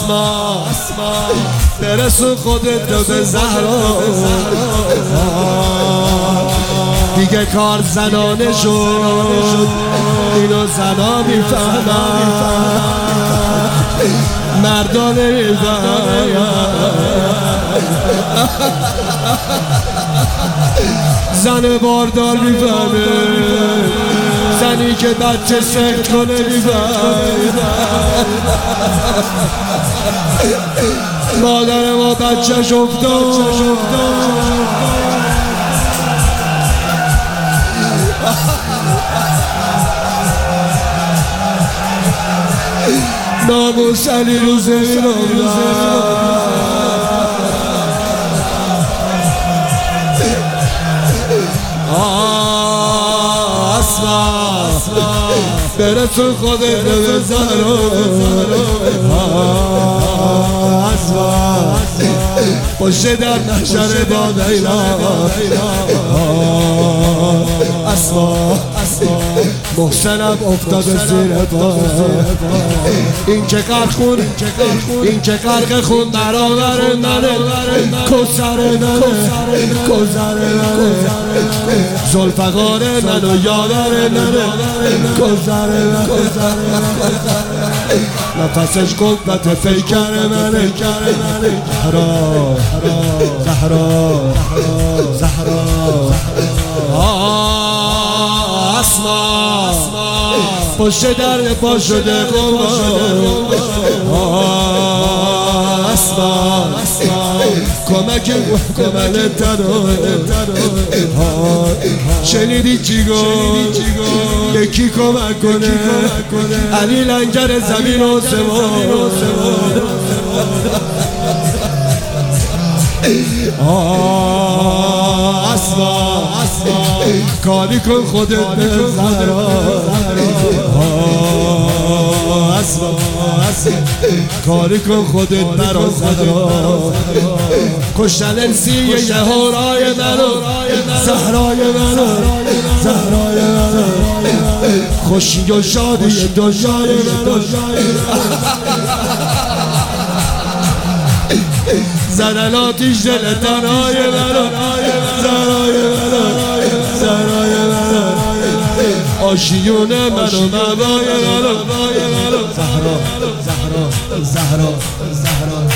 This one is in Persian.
اسما برسون خودت رو به زهرا دیگه کار زنانه شد اینو زنا میفهمن مردان زن باردار میفهمه زنی که بچه سخت کنه میفهمه مادر ما بچهش افتاد ناموس علی رو زمین اسما برسون خودت به زهرا اسما پشت در نشر با لیلا اسما محسنم افتاده زیر پا این که قرخون این که قرق خون برابر منه کسر منه زلفقار منو یادر منه کسر نفسش قوت پیکر منه زهرا اسما پشت در پا شده اسما کمک تنو شنیدی چی گفت یکی کمک کنه علی لنگر زمین و سمان اسما کاری کن خودت به زهرا اسما کاری کن خودت برا زهرا کشتن انسی یه هورای منو زهرای منو خوشی و شادی دنیای منو زدن آتیش دل تنهای منو زهرای منو آشیون منو مبای منو زهرا